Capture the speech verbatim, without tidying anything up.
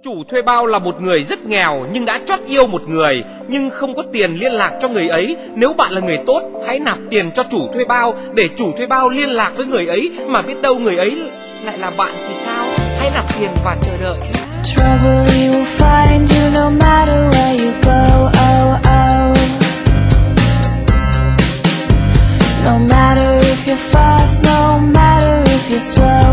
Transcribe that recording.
Chủ thuê bao là một người rất nghèo nhưng đã chót yêu một người nhưng không có tiền liên lạc cho người ấy. Nếu bạn là người tốt, hãy nạp tiền cho chủ thuê bao để chủ thuê bao liên lạc với người ấy, mà biết đâu người ấy lại là bạn thì sao? Hãy nạp tiền và chờ đợi. Trouble you will find you no matter where you go. Oh, oh. No matter if you're fast, no matter if you're slow.